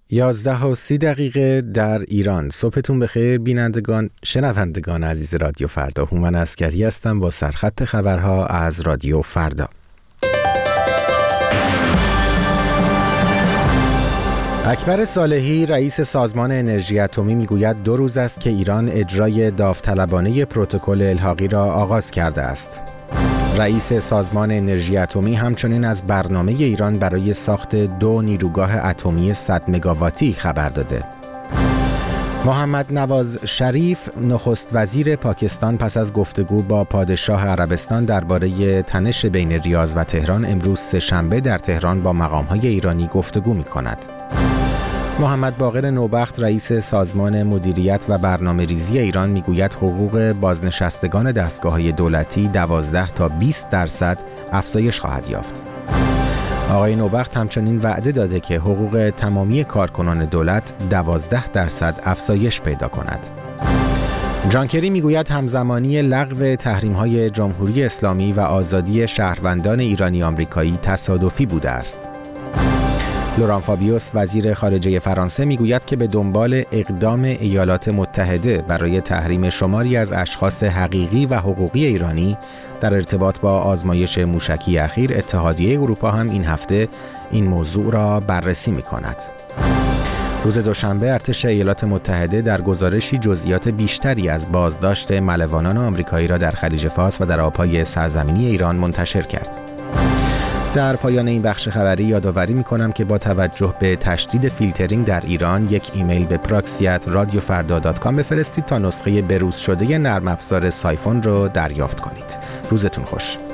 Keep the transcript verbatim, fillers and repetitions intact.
یازده و سی دقیقه در ایران. صبحتون بخیر بینندگان، شنوندگان عزیز رادیو فردا. هومن عسکری هستم با سرخط خبرها از رادیو فردا. اکبر صالحی رئیس سازمان انرژی اتمی میگوید دو روز است که ایران اجرای داوطلبانه پروتکل الحاقی را آغاز کرده است. رئیس سازمان انرژی اتمی همچنین از برنامه ایران برای ساخت دو نیروگاه اتمی صد مگاواتی خبر داده. محمد نواز شریف نخست وزیر پاکستان پس از گفتگو با پادشاه عربستان درباره تنش بین ریاض و تهران امروز سه‌شنبه در تهران با مقام‌های ایرانی گفتگو می‌کند. محمد باقر نوبخت رئیس سازمان مدیریت و برنامه‌ریزی ایران میگوید حقوق بازنشستگان دستگاه‌های دولتی دوازده تا بیست درصد افزایش خواهد یافت. آقای نوبخت همچنین وعده داده که حقوق تمامی کارکنان دولت دوازده درصد افزایش پیدا کند. جان کری میگوید همزمانی لغو تحریم‌های جمهوری اسلامی و آزادی شهروندان ایرانی آمریکایی تصادفی بوده است. لوران فابیوس وزیر خارجه فرانسه میگوید که به دنبال اقدام ایالات متحده برای تحریم شماری از اشخاص حقیقی و حقوقی ایرانی در ارتباط با آزمایش موشکی اخیر، اتحادیه اروپا هم این هفته این موضوع را بررسی می‌کند. روز دوشنبه ارتش ایالات متحده در گزارشی جزئیات بیشتری از بازداشت ملوانان آمریکایی را در خلیج فارس و در آب‌های سرزمینی ایران منتشر کرد. در پایان این بخش خبری یادآوری می‌کنم که با توجه به تشدید فیلترینگ در ایران یک ایمیل به پراکسی ات رادیو فردا دات کام بفرستید تا نسخه بروز شده نرم افزار سایفون رو دریافت کنید. روزتون خوش.